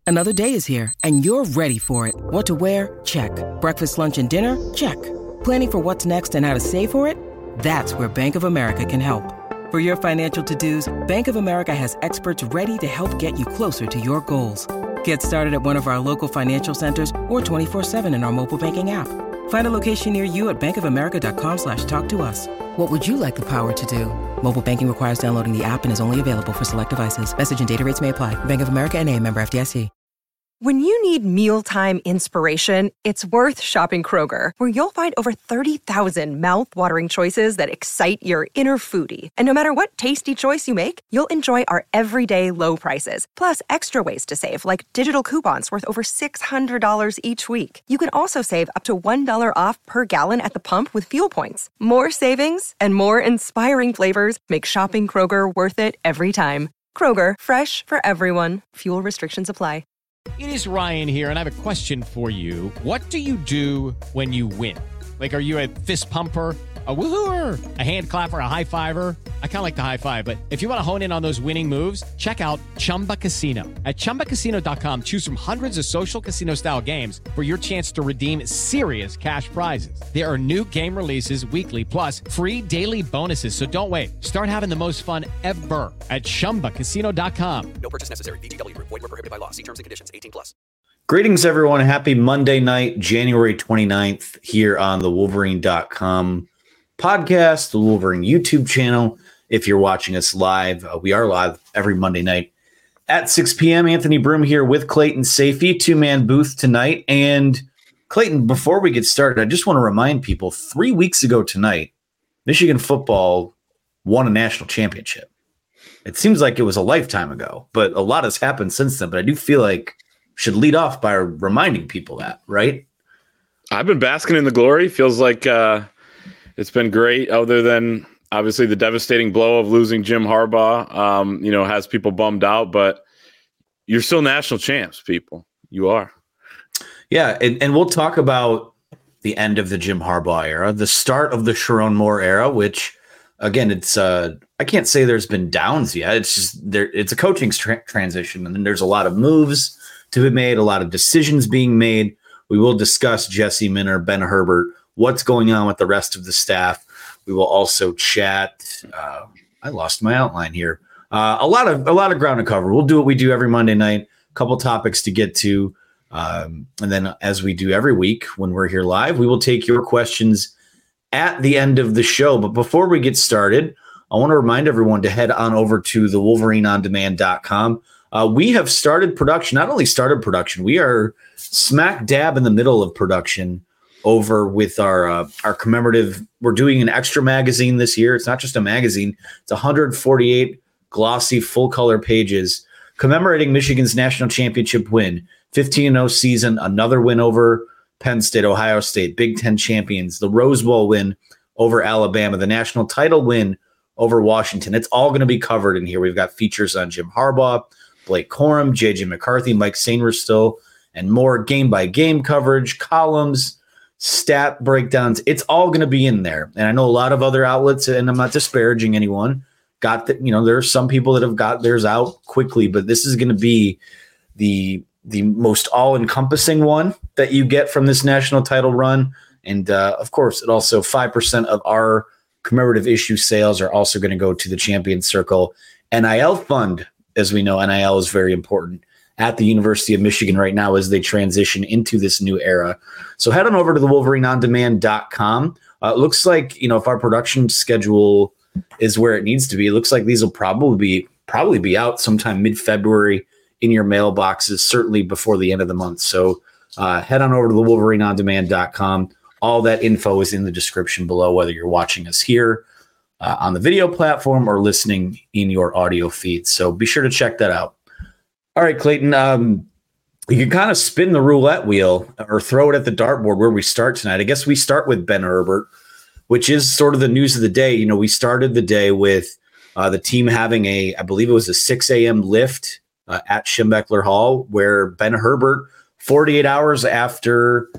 Another day is here, and you're ready for it. What to wear? Check. Breakfast, lunch, and dinner? Check. Planning for what's next and how to save for it? That's where Bank of America can help. For your financial to-dos, Bank of America has experts ready to help get you closer to your goals. Get started at one of our local financial centers or 24/7 in our mobile banking app. Find a location near you at bankofamerica.com/talktous. What would you like the power to do? Mobile banking requires downloading the app and is only available for select devices. Message and data rates may apply. Bank of America N.A., member FDIC. When you need mealtime inspiration, it's worth shopping Kroger, where you'll find over 30,000 mouth-watering choices that excite your inner foodie. And no matter what tasty choice you make, you'll enjoy our everyday low prices, plus extra ways to save, like digital coupons worth over $600 each week. You can also save up to $1 off per gallon at the pump with fuel points. More savings and more inspiring flavors make shopping Kroger worth it every time. Kroger, fresh for everyone. Fuel restrictions apply. It is Ryan here, and I have a question for you. What do you do when you win? Like, are you a fist pumper, a woo-hooer, a hand clapper, a high-fiver? I kind of like the high-five, but if you want to hone in on those winning moves, check out Chumba Casino. At ChumbaCasino.com, choose from hundreds of social casino-style games for your chance to redeem serious cash prizes. There are new game releases weekly, plus free daily bonuses, so don't wait. Start having the most fun ever at ChumbaCasino.com. No purchase necessary. VGW Group. Void where prohibited by law. See terms and conditions. 18+. Greetings, everyone. Happy Monday night, January 29th, here on the Wolverine.com podcast, the Wolverine YouTube channel. If you're watching us live, we are live every Monday night at 6 p.m. Anthony Broom here with Clayton Sayfie, two-man booth tonight. And Clayton, before we get started, I just want to remind people, 3 weeks ago tonight, Michigan football won a national championship. It seems like it was a lifetime ago, but a lot has happened since then. But I do feel like should lead off by reminding people that, right? I've been basking in the glory. Feels like it's been great, other than obviously the devastating blow of losing Jim Harbaugh, has people bummed out, but you're still national champs, people. You are. Yeah, and we'll talk about the end of the Jim Harbaugh era, the start of the Sharon Moore era, which, again, it's I can't say there's been downs yet. It's just it's a coaching transition, and then there's a lot of moves to be made, a lot of decisions being made. We will discuss Jesse Minter, Ben Herbert, what's going on with the rest of the staff. We will also chat. I lost my outline here. A lot of ground to cover. We'll do what we do every Monday night. A couple topics to get to, and then as we do every week when we're here live, we will take your questions at the end of the show. But before we get started, I want to remind everyone to head on over to the WolverineOnDemand.com. We have started production, not only started production, we are smack dab in the middle of production over with our commemorative. We're doing an extra magazine this year. It's not just a magazine. It's 148 glossy full color pages commemorating Michigan's national championship win, 15-0 season, another win over Penn State, Ohio State, Big Ten champions, the Rose Bowl win over Alabama, the national title win over Washington. It's all going to be covered in here. We've got features on Jim Harbaugh, Blake Corum, J.J. McCarthy, Mike Sainristil, and more game-by-game coverage, columns, stat breakdowns. It's all going to be in there. And I know a lot of other outlets, and I'm not disparaging anyone, there are some people that have got theirs out quickly, but this is going to be the most all-encompassing one that you get from this national title run. And, of course, it also 5% of our commemorative issue sales are also going to go to the Champion Circle NIL fund. As we know, NIL is very important at the University of Michigan right now as they transition into this new era. So head on over to the WolverineOnDemand.com. It looks like, if our production schedule is where it needs to be, it looks like these will probably be out sometime mid-February in your mailboxes, certainly before the end of the month. So head on over to the WolverineOnDemand.com. All that info is in the description below, whether you're watching us here on the video platform or listening in your audio feed. So be sure to check that out. All right, Clayton, you can kind of spin the roulette wheel or throw it at the dartboard where we start tonight. I guess we start with Ben Herbert, which is sort of the news of the day. We started the day with the team having I believe it was a 6 a.m. lift at Schembechler Hall, where Ben Herbert, 48 hours after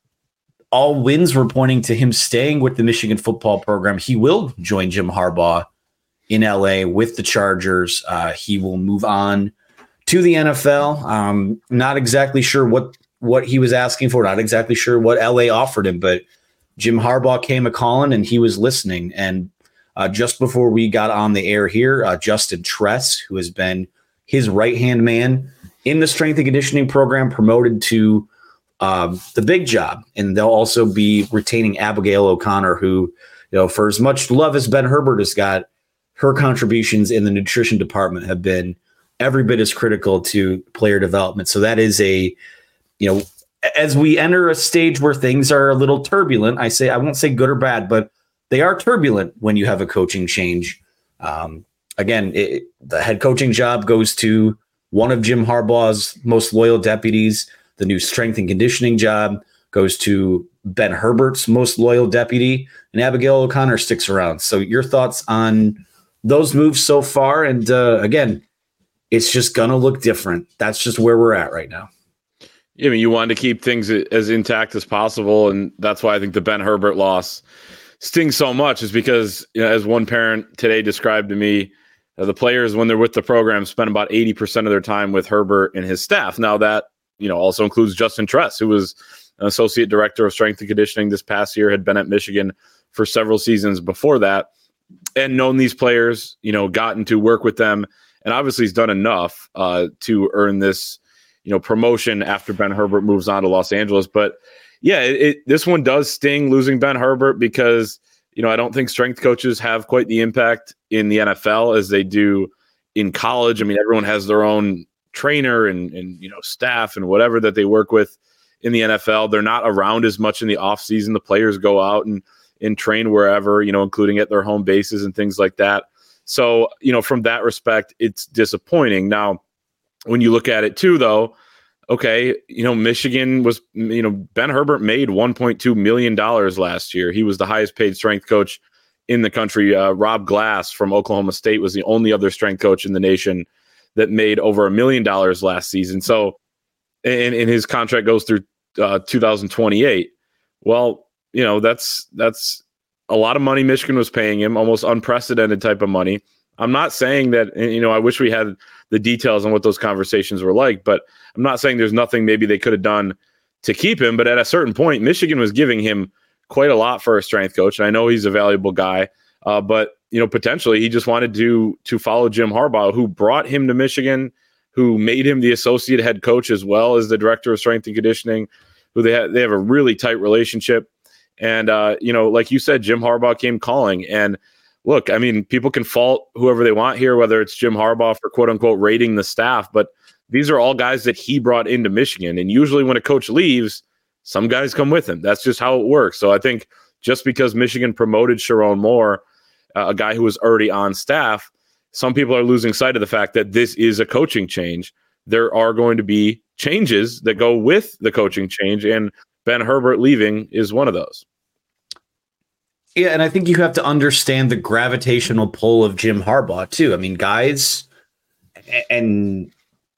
all winds were pointing to him staying with the Michigan football program, he will join Jim Harbaugh in LA with the Chargers. He will move on to the NFL. Not exactly sure what he was asking for. Not exactly sure what LA offered him, but Jim Harbaugh came a calling and he was listening. And just before we got on the air here, Justin Tress, who has been his right-hand man in the strength and conditioning program, promoted to the big job. And they'll also be retaining Abigail O'Connor, who, for as much love as Ben Herbert has got, her contributions in the nutrition department have been every bit as critical to player development. So that is as we enter a stage where things are a little turbulent, I won't say good or bad, but they are turbulent when you have a coaching change. Again, the head coaching job goes to one of Jim Harbaugh's most loyal deputies. The new strength and conditioning job goes to Ben Herbert's most loyal deputy, and Abigail O'Connor sticks around. So your thoughts on those moves so far? And again, it's just going to look different. That's just where we're at right now. I mean, you wanted to keep things as intact as possible, and that's why I think the Ben Herbert loss stings so much, is because, as one parent today described to me, the players, when they're with the program, spend about 80% of their time with Herbert and his staff. Now that, also includes Justin Tress, who was an associate director of strength and conditioning this past year, had been at Michigan for several seasons before that, and known these players, gotten to work with them, and obviously he's done enough to earn this, promotion after Ben Herbert moves on to Los Angeles. But yeah, this one does sting, losing Ben Herbert, because, I don't think strength coaches have quite the impact in the NFL as they do in college. I mean, everyone has their own trainer and staff and whatever that they work with in the NFL. They're not around as much in the off season. The players go out and train wherever, including at their home bases and things like that. So, from that respect, it's disappointing. Now, when you look at it too, though, okay, Michigan was, Ben Herbert made $1.2 million last year. He was the highest paid strength coach in the country. Rob Glass from Oklahoma State was the only other strength coach in the nation that made over $1 million last season. So, and his contract goes through 2028. Well, that's a lot of money Michigan was paying him, almost unprecedented type of money. I'm not saying that, I wish we had the details on what those conversations were like, but I'm not saying there's nothing maybe they could have done to keep him. But at a certain point, Michigan was giving him quite a lot for a strength coach. And I know he's a valuable guy, but, potentially he just wanted to follow Jim Harbaugh, who brought him to Michigan, who made him the associate head coach as well as the director of strength and conditioning, who they have a really tight relationship. And, like you said, Jim Harbaugh came calling. And look, I mean, people can fault whoever they want here, whether it's Jim Harbaugh for quote unquote rating the staff, but these are all guys that he brought into Michigan. And usually when a coach leaves, some guys come with him. That's just how it works. So I think just because Michigan promoted Sharon Moore, a guy who was already on staff, some people are losing sight of the fact that this is a coaching change. There are going to be changes that go with the coaching change, and Ben Herbert leaving is one of those. Yeah, and I think you have to understand the gravitational pull of Jim Harbaugh, too. I mean, guys, and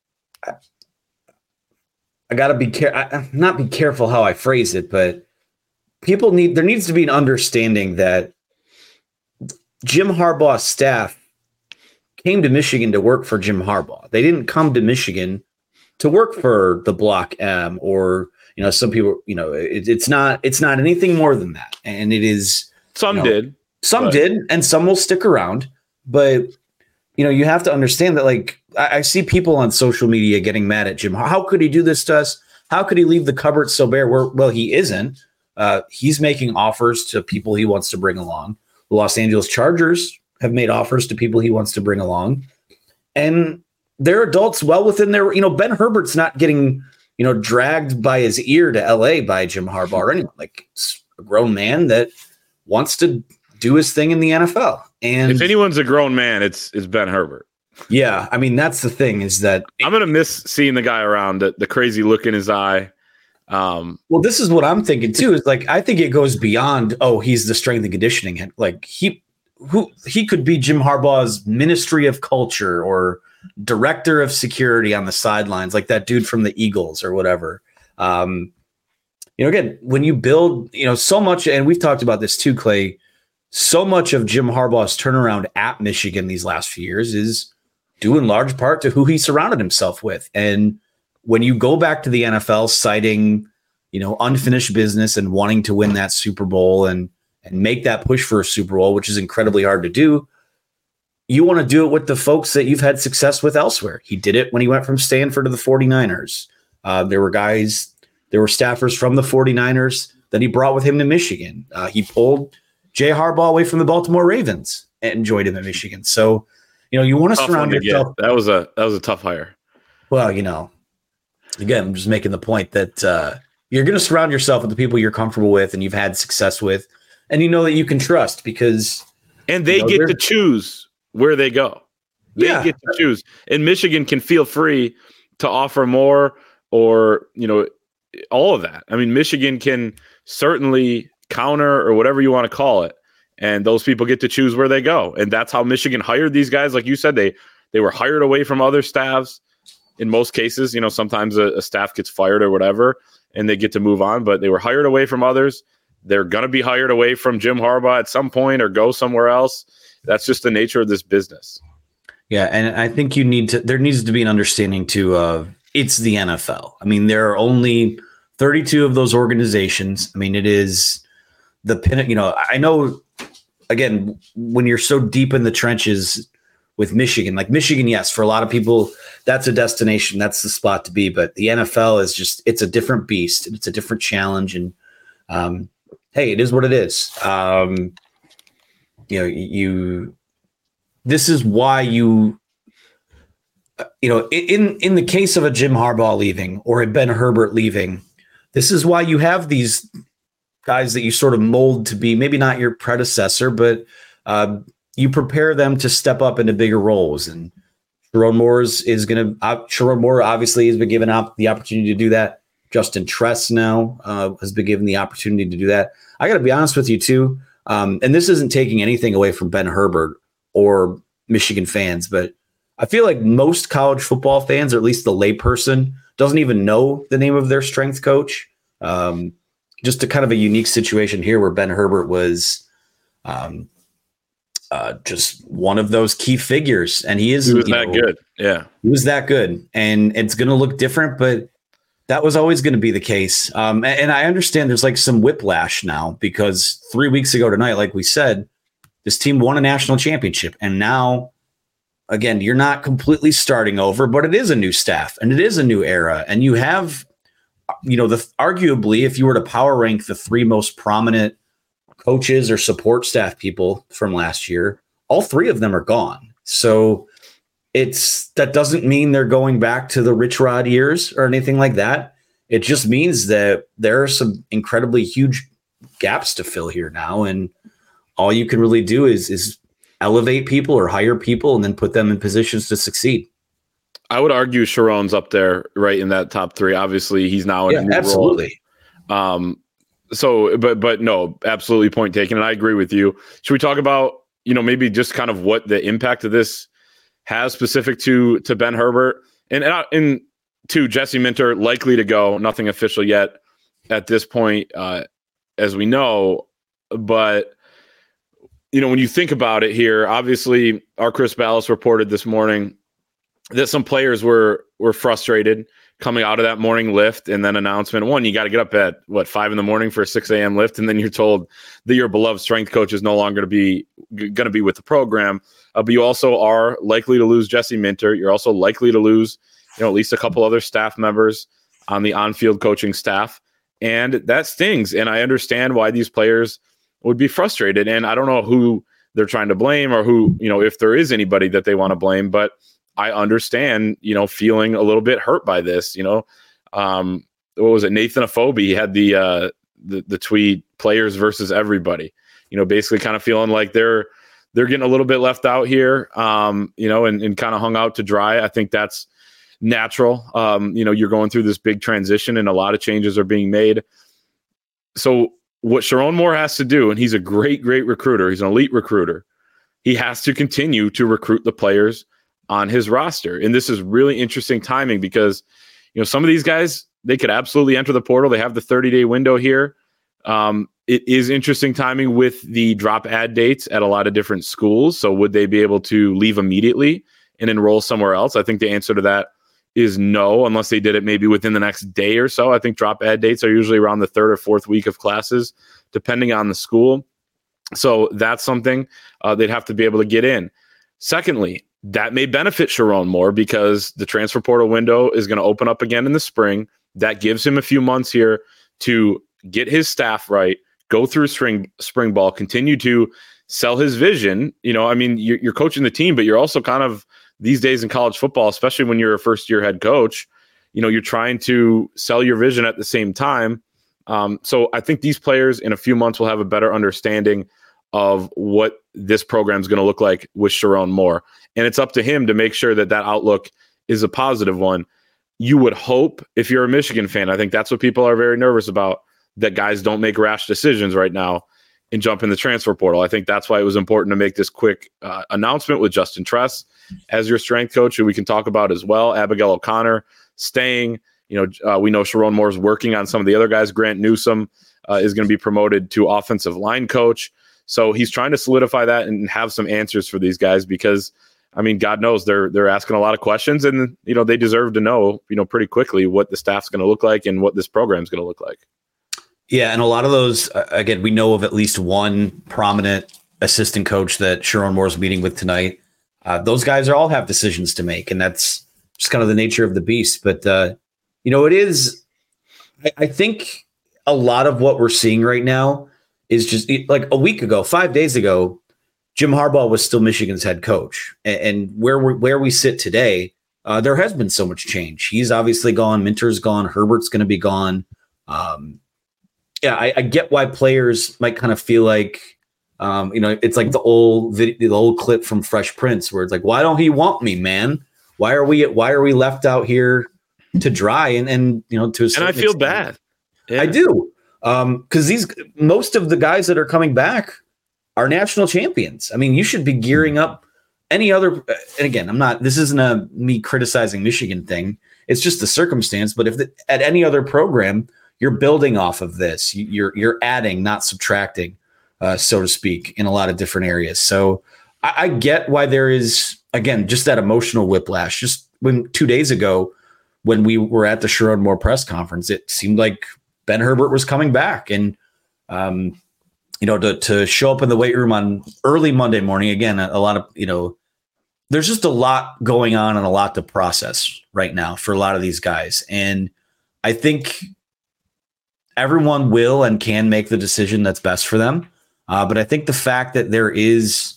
I got to be careful how I phrase it, but there needs to be an understanding that Jim Harbaugh's staff came to Michigan to work for Jim Harbaugh. They didn't come to Michigan to work for the Block M or, some people, it's not anything more than that. And it is. Some did, and some will stick around. But, you have to understand that, like, I see people on social media getting mad at Jim. How could he do this to us? How could he leave the cupboard so bare? Well, he isn't. He's making offers to people he wants to bring along. The Los Angeles Chargers have made offers to people he wants to bring along. And they're adults well within their, Ben Herbert's not getting, dragged by his ear to LA by Jim Harbaugh or anyone. Like, it's a grown man that wants to do his thing in the NFL. And if anyone's a grown man, it's Ben Herbert. Yeah. I mean, that's the thing, is that I'm going to miss seeing the guy around, the crazy look in his eye. Well, this is what I'm thinking too, is like, I think it goes beyond, he's the strength and conditioning. Like he could be Jim Harbaugh's Ministry of Culture or director of security on the sidelines, like that dude from the Eagles or whatever. Again, when you build, so much, and we've talked about this too, Clay, so much of Jim Harbaugh's turnaround at Michigan these last few years is due in large part to who he surrounded himself with. And when you go back to the NFL citing, unfinished business and wanting to win that Super Bowl and make that push for a Super Bowl, which is incredibly hard to do, you want to do it with the folks that you've had success with elsewhere. He did it when he went from Stanford to the 49ers. There were staffers from the 49ers that he brought with him to Michigan. He pulled Jay Harbaugh away from the Baltimore Ravens and enjoyed him at Michigan. So, you want to surround yourself. That was a tough hire. Well, again, I'm just making the point that you're going to surround yourself with the people you're comfortable with and you've had success with, and that you can trust because. And they get to choose where they go. They get to choose. And Michigan can feel free to offer more or, all of that. I mean, Michigan can certainly counter or whatever you want to call it. And those people get to choose where they go. And that's how Michigan hired these guys. Like you said, they were hired away from other staffs. In most cases, sometimes a staff gets fired or whatever, and they get to move on. But they were hired away from others. They're going to be hired away from Jim Harbaugh at some point or go somewhere else. That's just the nature of this business. Yeah, and I think there needs to be an understanding too of it's the NFL. I mean, there are only 32 of those organizations. I mean, it is the pin. I know, again, when you're so deep in the trenches with Michigan, like Michigan, yes, for a lot of people, that's a destination. That's the spot to be. But the NFL is it's a different beast. It's a different challenge. And hey, it is what it is. This is why in the case of a Jim Harbaugh leaving or a Ben Herbert leaving, this is why you have these guys that you sort of mold to be maybe not your predecessor, but you prepare them to step up into bigger roles. And Sharon Moore obviously has been given the opportunity to do that. Justin Tress now has been given the opportunity to do that. I got to be honest with you too. And this isn't taking anything away from Ben Herbert or Michigan fans, but I feel like most college football fans, or at least the layperson, doesn't even know the name of their strength coach. Just a kind of a unique situation here where Ben Herbert was just one of those key figures, and he was that good. Yeah, he was that good, and it's going to look different, but that was always going to be the case. And I understand there's like some whiplash now because 3 weeks ago tonight, like we said, this team won a national championship, and now, again, you're not completely starting over, but it is a new staff and it is a new era, and you have, arguably, if you were to power rank the three most prominent coaches or support staff people from last year, all three of them are gone. So that doesn't mean they're going back to the Rich Rod years or anything like that. It just means that there are some incredibly huge gaps to fill here now. And all you can really do is elevate people or hire people and then put them in positions to succeed. I would argue Sharon's up there, right, in that top three. Obviously, he's now in a new absolutely. Role. But no, absolutely point taken. And I agree with you. Should we talk about, maybe just kind of what the impact of this has specific to Ben Herbert and to Jesse Minter, likely to go, nothing official yet at this point, as we know. But, when you think about it here, obviously our Chris Ballas reported this morning that some players were frustrated coming out of that morning lift and then announcement. One, you got to get up at 5 a.m. for a 6 a.m. lift. And then you're told that your beloved strength coach is no longer going to be with the program. But you also are likely to lose Jesse Minter. You're also likely to lose, at least a couple other staff members on the on-field coaching staff. And that stings. And I understand why these players would be frustrated. And I don't know who they're trying to blame or who, if there is anybody that they want to blame, but I understand, feeling a little bit hurt by this. What was it? Nathan Afobe, he had the tweet, players versus everybody. Basically kind of feeling like they're getting a little bit left out here. And kind of hung out to dry. I think that's natural. You're going through this big transition, and a lot of changes are being made. So what Sharon Moore has to do, and he's a great recruiter. He's an elite recruiter. He has to continue to recruit the players on his roster. And this is really interesting timing because, some of these guys, they could absolutely enter the portal. They have the 30-day window here. It is interesting timing with the drop ad dates at a lot of different schools. So would they be able to leave immediately and enroll somewhere else? I think the answer to that is no, unless they did it maybe within the next day or so. I think drop add dates are usually around the third or fourth week of classes, depending on the school. So that's something they'd have to be able to get in. Secondly, that may benefit Sherrone Moore because the transfer portal window is going to open up again in the spring. That gives him a few months here to get his staff right, go through spring ball, continue to sell his vision. You know, I mean, you're coaching the team, but you're also kind of, these days in college football, especially when you're a first-year head coach, you know, you're trying to sell your vision at the same time. So I think these players in a few months will have a better understanding of what this program is going to look like with Sherrone Moore. And it's up to him to make sure that that outlook is a positive one. You would hope, if you're a Michigan fan, I think that's what people are very nervous about, that guys don't make rash decisions right now and jump in the transfer portal. I think that's why it was important to make this quick announcement with Justin Tress as your strength coach, who we can talk about as well. Abigail O'Connor staying. You know, we know Sherrone Moore is working on some of the other guys. Grant Newsome is going to be promoted to offensive line coach. So he's trying to solidify that and have some answers for these guys because, I mean, God knows they're asking a lot of questions, and you know they deserve to know, you know, pretty quickly what the staff's going to look like and what this program is going to look like. Yeah, and a lot of those, again, we know of at least one prominent assistant coach that Sherrone Moore is meeting with tonight. Those guys all have decisions to make, and that's just kind of the nature of the beast. But you know, it is. I think a lot of what we're seeing right now is just like a week ago, 5 days ago, Jim Harbaugh was still Michigan's head coach, and where we sit today, there has been so much change. He's obviously gone. Minter's gone. Herbert's going to be gone. Yeah, I get why players might kind of feel like, you know, it's like the old clip from Fresh Prince where it's like, why don't he want me, man? Why are we left out here to dry? And you know, to a certain and I feel extent, bad. Yeah. I do. Because most of the guys that are coming back are national champions. I mean, you should be gearing up any other. And again, this isn't me criticizing Michigan thing. It's just the circumstance. But at any other program, you're building off of this. You're adding, not subtracting, so to speak, in a lot of different areas. So I get why there is, again, just that emotional whiplash. Just when 2 days ago, when we were at the Sherrone Moore press conference, it seemed like Ben Herbert was coming back, and you know, to show up in the weight room on early Monday morning. Again, a lot of, you know, there's just a lot going on and a lot to process right now for a lot of these guys, and I think everyone will and can make the decision that's best for them. But I think the fact that there is,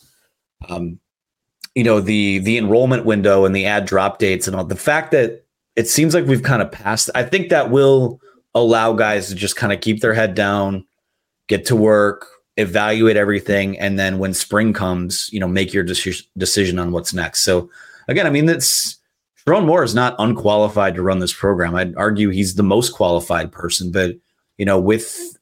you know, the enrollment window and the ad drop dates and all, the fact that it seems like we've kind of passed, I think that will allow guys to just kind of keep their head down, get to work, evaluate everything, and then when spring comes, you know, make your decision on what's next. So again, I mean, Sherrone Moore is not unqualified to run this program. I'd argue he's the most qualified person, but you know, with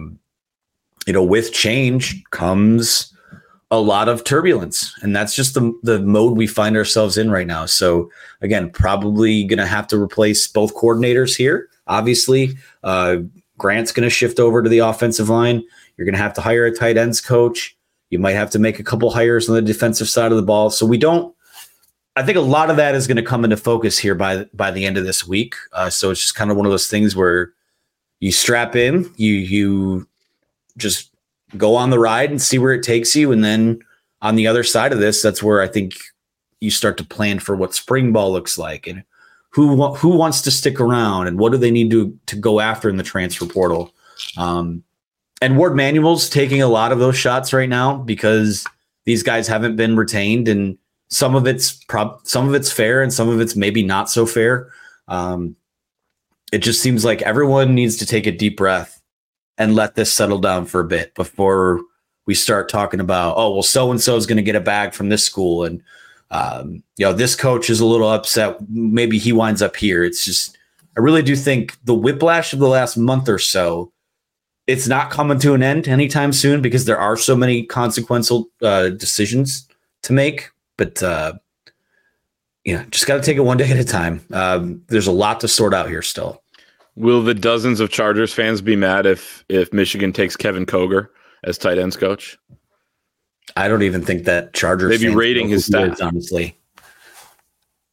change comes a lot of turbulence, and that's just the mode we find ourselves in right now. So again, probably going to have to replace both coordinators here. Obviously, Grant's going to shift over to the offensive line. You're going to have to hire a tight ends coach. You might have to make a couple hires on the defensive side of the ball. So I think a lot of that is going to come into focus here by the end of this week. So it's just kind of one of those things where you strap in, you just go on the ride and see where it takes you. And then on the other side of this, that's where I think you start to plan for what spring ball looks like and who wants to stick around and what do they need to go after in the transfer portal. And Ward Manuel's taking a lot of those shots right now because these guys haven't been retained, and some of it's fair and some of it's maybe not so fair. It just seems like everyone needs to take a deep breath and let this settle down for a bit before we start talking about, oh, well, so-and-so is going to get a bag from this school. And, you know, this coach is a little upset. Maybe he winds up here. It's just, I really do think the whiplash of the last month or so, it's not coming to an end anytime soon because there are so many consequential decisions to make. But, just got to take it one day at a time. There's a lot to sort out here still. Will the dozens of Chargers fans be mad if Michigan takes Kevin Koger as tight ends coach? I don't even think that Chargers they'd be rating his stats. Honestly,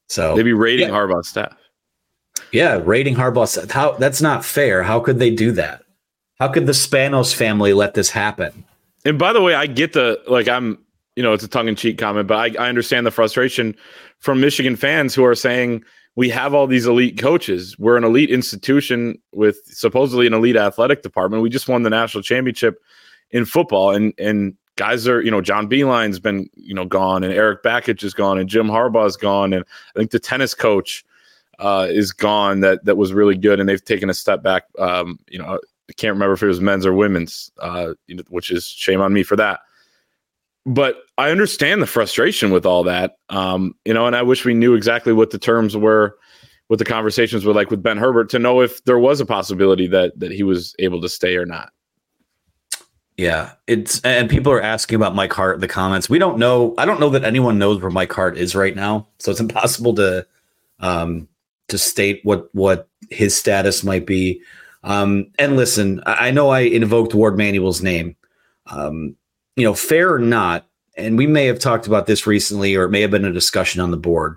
So they'd be rating Harbaugh's staff. Yeah, rating Harbaugh's staff. That's not fair. How could they do that? How could the Spanos family let this happen? And by the way, I get it's a tongue-in-cheek comment, but I understand the frustration from Michigan fans who are saying we have all these elite coaches. We're an elite institution with supposedly an elite athletic department. We just won the national championship in football, and guys are, John Beeline's been, gone, and Eric Bakich is gone, and Jim Harbaugh's gone, and I think the tennis coach is gone. That was really good, and they've taken a step back. I can't remember if it was men's or women's, which is shame on me for that. But I understand the frustration with all that, and I wish we knew exactly what the terms were, what the conversations were like with Ben Herbert, to know if there was a possibility that he was able to stay or not. Yeah, and people are asking about Mike Hart in the comments. We don't know. I don't know that anyone knows where Mike Hart is right now, so it's impossible to state what his status might be. And listen, I know I invoked Ward Manuel's name. Fair or not, and we may have talked about this recently, or it may have been a discussion on the board.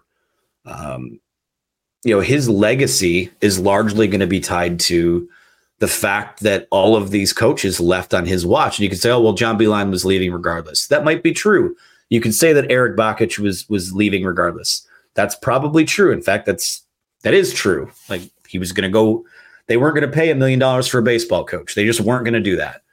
His legacy is largely going to be tied to the fact that all of these coaches left on his watch. And you can say, oh, well, John Beilein was leaving regardless. That might be true. You can say that Eric Bakich was leaving regardless. That's probably true. In fact, that is true. Like, he was going to go. They weren't going to pay $1 million for a baseball coach. They just weren't going to do that.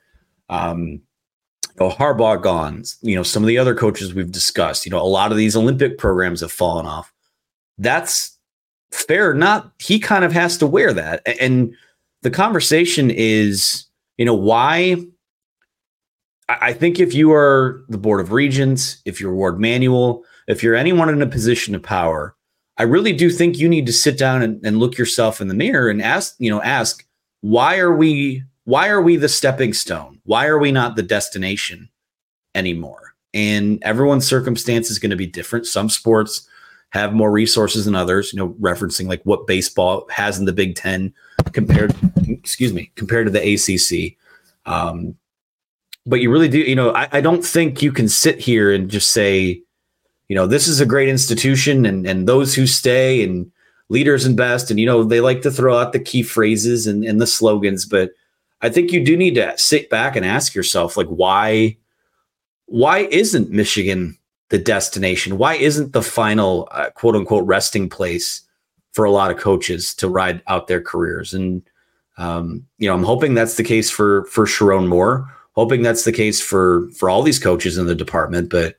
Harbaugh gone. Some of the other coaches we've discussed. A lot of these Olympic programs have fallen off. That's fair or not. He kind of has to wear that. And the conversation is, why? I think if you are the Board of Regents, if you're Ward Manuel, if you're anyone in a position of power, I really do think you need to sit down and look yourself in the mirror and ask, why are we the stepping stone? Why are we not the destination anymore? And everyone's circumstance is going to be different. Some sports have more resources than others, referencing like what baseball has in the Big Ten compared to the ACC. But you really do, I don't think you can sit here and just say, this is a great institution and those who stay and leaders invest. And, they like to throw out the key phrases and the slogans, but I think you do need to sit back and ask yourself, like, why isn't Michigan the destination? Why isn't the final quote unquote resting place for a lot of coaches to ride out their careers? And, I'm hoping that's the case for Sherrone Moore, hoping that's the case for all these coaches in the department. But,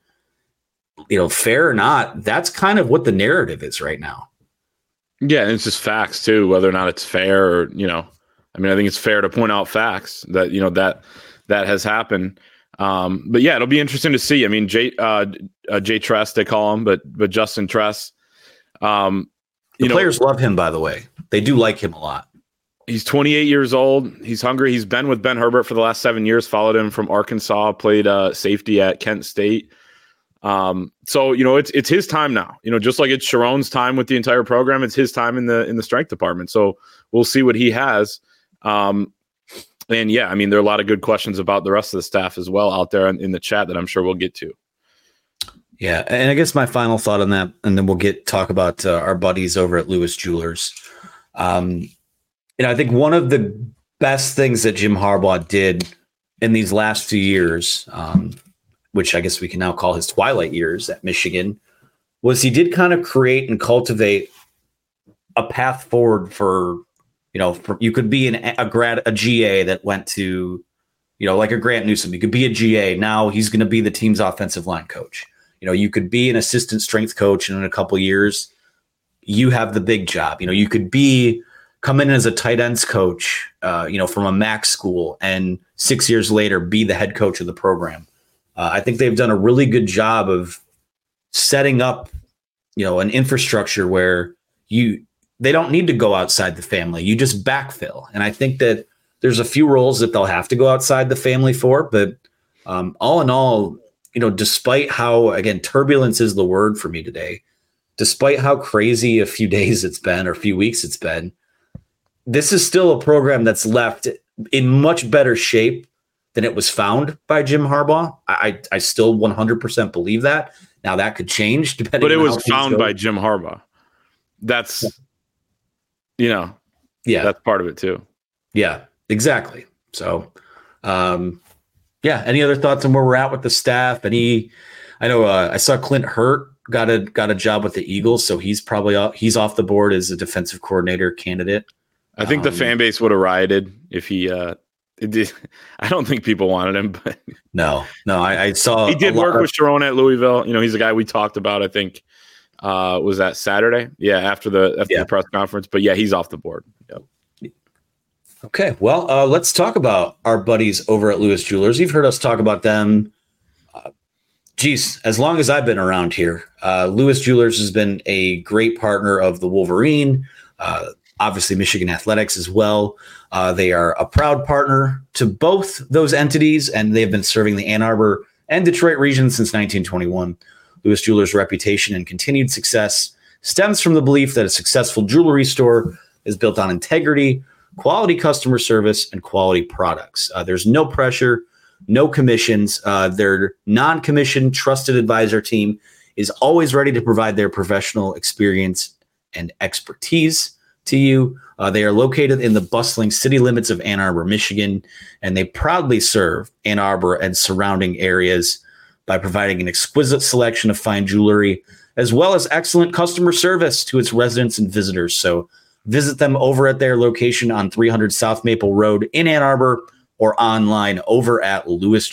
fair or not, that's kind of what the narrative is right now. Yeah. And it's just facts too, whether or not it's fair or, I think it's fair to point out facts that, that has happened. But yeah, it'll be interesting to see. Jay Tress, they call him, but Justin Tress. The players love him, by the way. They do like him a lot. He's 28 years old. He's hungry. He's been with Ben Herbert for the last 7 years, followed him from Arkansas, played safety at Kent State. So, it's his time now, just like it's Sherrone's time with the entire program. It's his time in the strength department. So we'll see what he has. And yeah, there are a lot of good questions about the rest of the staff as well out there in the chat that I'm sure we'll get to. Yeah. And I guess my final thought on that, and then we'll talk about our buddies over at Lewis Jewelers. I think one of the best things that Jim Harbaugh did in these last few years, which I guess we can now call his twilight years at Michigan, was he did kind of create and cultivate a path forward for you could be a GA that went to, like a Grant Newsom. You could be a GA. Now he's going to be the team's offensive line coach. You could be an assistant strength coach, and in a couple of years, you have the big job. You could come in as a tight ends coach, from a MAC school, and 6 years later be the head coach of the program. I think they've done a really good job of setting up, an infrastructure where they don't need to go outside the family. You just backfill. And I think that there's a few roles that they'll have to go outside the family for. But all in all, despite how, again, turbulence is the word for me today, despite how crazy a few days it's been or a few weeks it's been, this is still a program that's left in much better shape than it was found by Jim Harbaugh. I still 100% believe that. Now that could change depending on But it was found by Jim Harbaugh. that's, Yeah. that's part of it too. Yeah, exactly. So, any other thoughts on where we're at with the staff? I know I saw Clint Hurt got a job with the Eagles, so he's probably he's off the board as a defensive coordinator candidate. I think the fan base would have rioted if he I don't think people wanted him, but no, I saw he did work with Sharon at Louisville. He's a guy we talked about, I think, was that Saturday? Yeah, after the press conference. But yeah, he's off the board. Yep. Okay, well, let's talk about our buddies over at Lewis Jewelers. You've heard us talk about them. As long as I've been around here, Lewis Jewelers has been a great partner of the Wolverine, obviously Michigan Athletics as well. They are a proud partner to both those entities, and they've been serving the Ann Arbor and Detroit region since 1921. Lewis Jewelers' reputation and continued success stems from the belief that a successful jewelry store is built on integrity, quality customer service, and quality products. There's no pressure, no commissions. Their non-commissioned trusted advisor team is always ready to provide their professional experience and expertise to you. They are located in the bustling city limits of Ann Arbor, Michigan, and they proudly serve Ann Arbor and surrounding areas by providing an exquisite selection of fine jewelry, as well as excellent customer service to its residents and visitors. So visit them over at their location on 300 South Maple Road in Ann Arbor, or online over at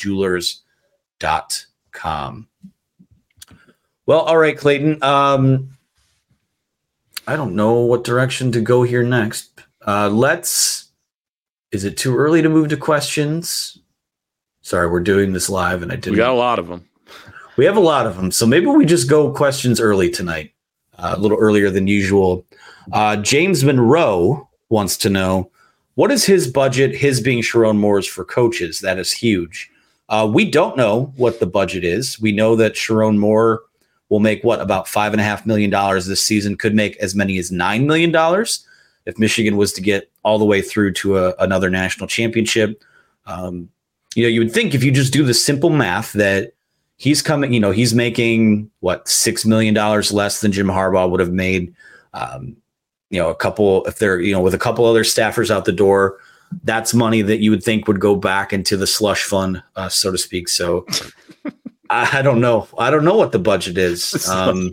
lewisjewelers.com. Well, all right, Clayton. I don't know what direction to go here next. Is it too early to move to questions? Sorry, we're doing this live and I didn't. We got a lot of them. We have a lot of them. So maybe we just go questions early tonight, a little earlier than usual. James Monroe wants to know, what is his budget, his being Sharon Moore's, for coaches? That is huge. We don't know what the budget is. We know that Sharon Moore will make about $5.5 million this season, could make as many as $9 million if Michigan was to get all the way through to another national championship. You would think, if you just do the simple math, that he's making $6 million less than Jim Harbaugh would have made. With a couple other staffers out the door, that's money that you would think would go back into the slush fund, so to speak. So I don't know. I don't know what the budget is. The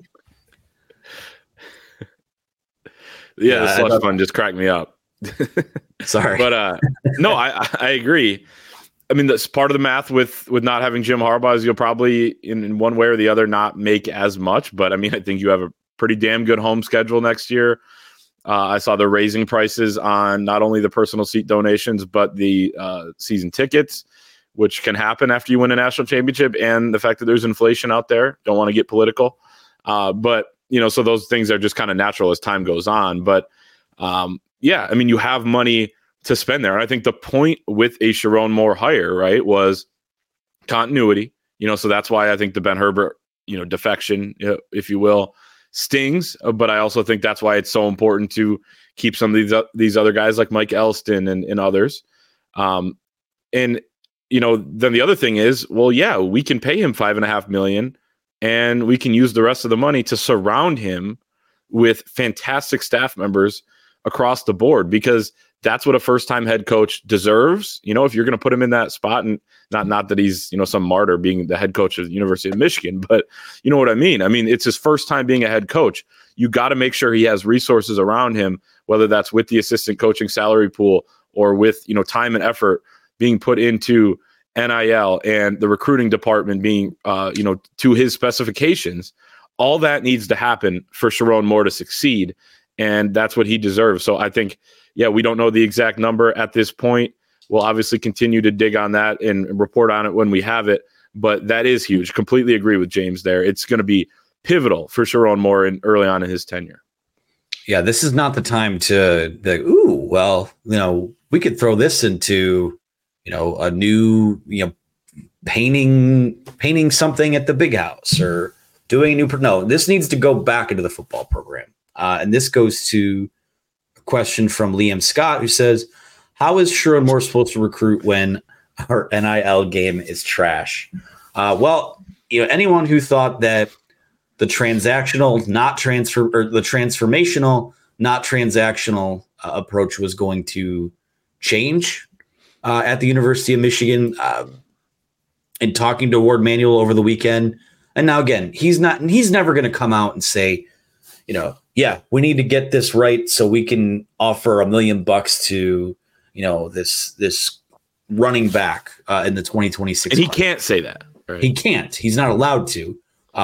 slush fund just cracked me up. Sorry. But no, I agree. I mean, that's part of the math with not having Jim Harbaugh is you'll probably in one way or the other not make as much. But I mean, I think you have a pretty damn good home schedule next year. I saw they're raising prices on not only the personal seat donations, but the season tickets, which can happen after you win a national championship, and the fact that there's inflation out there. Don't want to get political. But so those things are just kind of natural as time goes on. But I mean, you have money to spend there. And I think the point with a Sharon Moore hire, right, was continuity. So that's why I think the Ben Herbert, defection, if you will, stings. But I also think that's why it's so important to keep some of these other guys like Mike Elston and others. Then the other thing is, we can pay him $5.5 million, and we can use the rest of the money to surround him with fantastic staff members across the board, because that's what a first-time head coach deserves. If you're going to put him in that spot, and not that he's, some martyr being the head coach of the University of Michigan, but you know what I mean? I mean, it's his first time being a head coach. You got to make sure he has resources around him, whether that's with the assistant coaching salary pool or with, time and effort being put into NIL and the recruiting department being, to his specifications. All that needs to happen for Sharon Moore to succeed. And that's what he deserves. So I think, we don't know the exact number at this point. We'll obviously continue to dig on that and report on it when we have it. But that is huge. Completely agree with James there. It's going to be pivotal for Sharon Moore early on in his tenure. Yeah, this is not the time to we could throw this into, a new, painting something at the big house or doing a new. No, this needs to go back into the football program. And this goes to a question from Liam Scott, who says, how is Sharon Moore supposed to recruit when our NIL game is trash? Anyone who thought that the transactional, not transfer, or the transformational, not transactional approach was going to change at the University of Michigan. In talking to Ward Manuel over the weekend, and now again, he's never going to come out and say, yeah, we need to get this right so we can offer $1 million to, this running back in the 2026. And he can't say that. Right? He can't. He's not allowed to.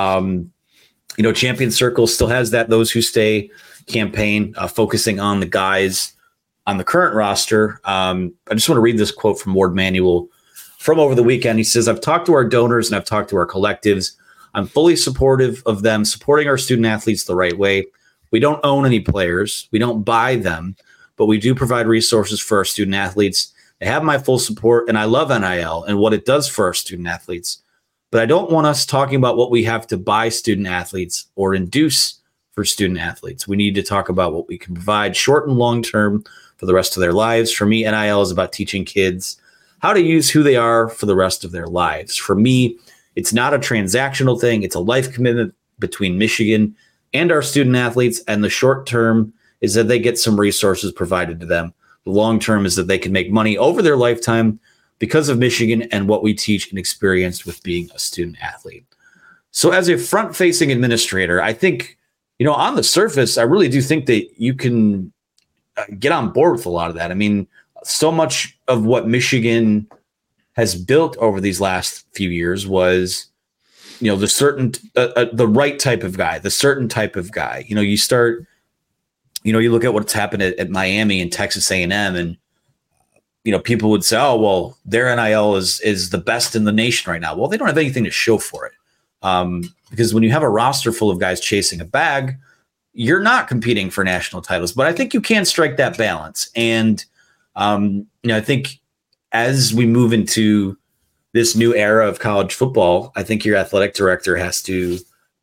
Champion Circle still has those who stay campaign, focusing on the guys on the current roster. I just want to read this quote from Ward Manuel from over the weekend. He says, "I've talked to our donors and I've talked to our collectives. I'm fully supportive of them supporting our student athletes the right way. We don't own any players. We don't buy them, but we do provide resources for our student athletes. They have my full support, and I love NIL and what it does for our student athletes. But I don't want us talking about what we have to buy student athletes or induce for student athletes. We need to talk about what we can provide short and long term for the rest of their lives. For me, NIL is about teaching kids how to use who they are for the rest of their lives. For me, it's not a transactional thing. It's a life commitment between Michigan and our student athletes. And the short term is that they get some resources provided to them. The long term is that they can make money over their lifetime because of Michigan and what we teach and experienced with being a student athlete." So as a front-facing administrator, I think, on the surface, I really do think that you can get on board with a lot of that. I mean, so much of what Michigan has built over these last few years was, the certain, the right type of guy, the certain type of guy. You start, you look at what's happened at Miami and Texas A&M, and people would say, "Oh, well, their NIL is the best in the nation right now." Well, they don't have anything to show for it, because when you have a roster full of guys chasing a bag, you're not competing for national titles. But I think you can strike that balance, and I think as we move into this new era of college football, I think your athletic director has to,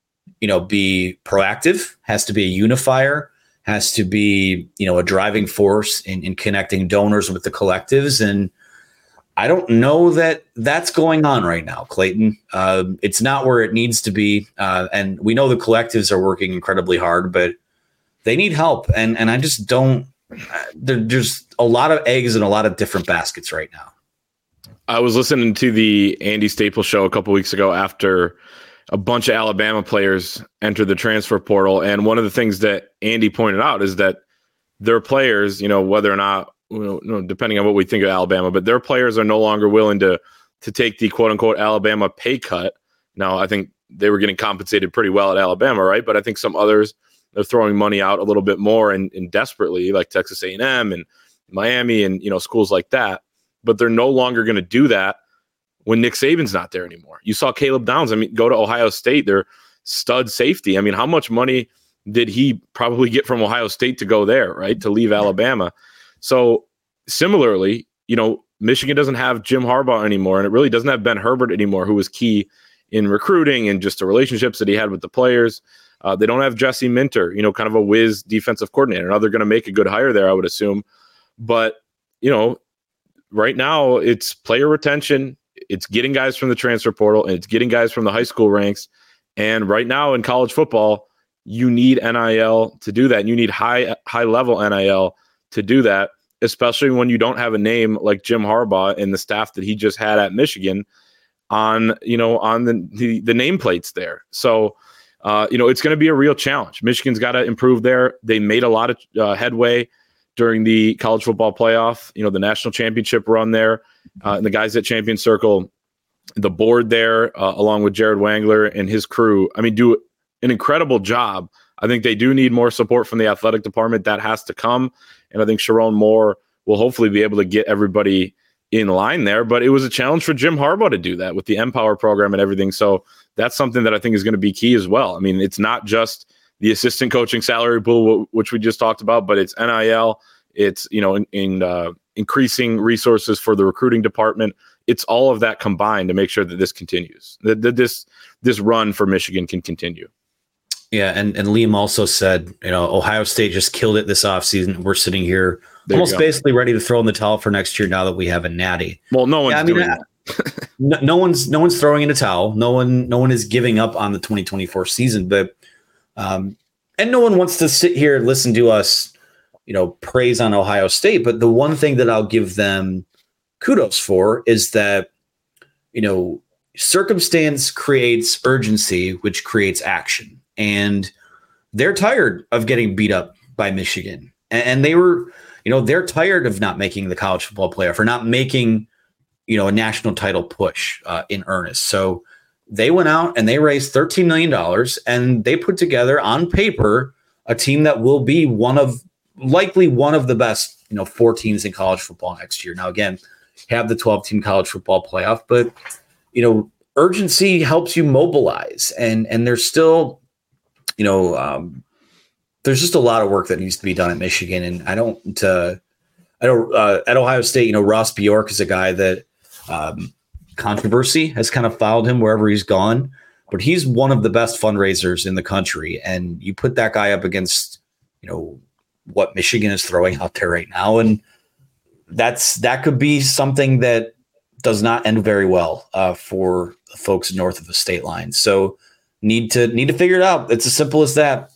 be proactive, has to be a unifier, has to be, a driving force in connecting donors with the collectives. And I don't know that that's going on right now, Clayton. It's not where it needs to be. And we know the collectives are working incredibly hard, but they need help. And I just don't, there's a lot of eggs in a lot of different baskets right now. I was listening to the Andy Staples show a couple weeks ago after a bunch of Alabama players entered the transfer portal. And one of the things that Andy pointed out is that their players, whether or not, depending on what we think of Alabama, but their players are no longer willing to take the quote unquote Alabama pay cut. Now, I think they were getting compensated pretty well at Alabama, right? But I think some others are throwing money out a little bit more and desperately, like Texas A&M and Miami and, schools like that. But they're no longer going to do that when Nick Saban's not there anymore. You saw Caleb Downs, go to Ohio State, their stud safety. How much money did he probably get from Ohio State to go there, right? To leave Alabama. So similarly, Michigan doesn't have Jim Harbaugh anymore, and it really doesn't have Ben Herbert anymore, who was key in recruiting and just the relationships that he had with the players. They don't have Jesse Minter, kind of a whiz defensive coordinator. Now they're going to make a good hire there, I would assume. But, right now it's player retention, it's getting guys from the transfer portal, and it's getting guys from the high school ranks. And right now in college football, you need NIL to do that. And you need high level NIL to do that, especially when you don't have a name like Jim Harbaugh and the staff that he just had at Michigan on the nameplates there. So, it's going to be a real challenge. Michigan's got to improve there. They made a lot of headway during the college football playoff, the national championship run there, and the guys at Champion Circle, the board there, along with Jared Wangler and his crew, do an incredible job. I think they do need more support from the athletic department. That has to come. And I think Sharon Moore will hopefully be able to get everybody in line there. But it was a challenge for Jim Harbaugh to do that with the Empower program and everything. So that's something that I think is going to be key as well. It's not just the assistant coaching salary pool, which we just talked about, but it's NIL. It's, increasing resources for the recruiting department. It's all of that combined to make sure that this continues, that this run for Michigan can continue. Yeah. And Liam also said, Ohio State just killed it this offseason. We're sitting here almost basically ready to throw in the towel for next year now that we have a natty. Well, no one's doing that. no one's throwing in a towel. No one is giving up on the 2024 season, but and no one wants to sit here and listen to us, praise on Ohio State. But the one thing that I'll give them kudos for is that, circumstance creates urgency, which creates action. And they're tired of getting beat up by Michigan. And they were, they're tired of not making the college football playoff or not making, a national title push in earnest. So they went out and they raised $13 million and they put together on paper a team that will be likely one of the best, 4 teams in college football next year. Now, again, have the 12-team college football playoff, but, urgency helps you mobilize. And there's still, there's just a lot of work that needs to be done at Michigan. And I don't at Ohio State, Ross Bjork is a guy that controversy has kind of followed him wherever he's gone, but he's one of the best fundraisers in the country. And you put that guy up against, what Michigan is throwing out there right now. And that could be something that does not end very well for the folks north of the state line. So need to figure it out. It's as simple as that.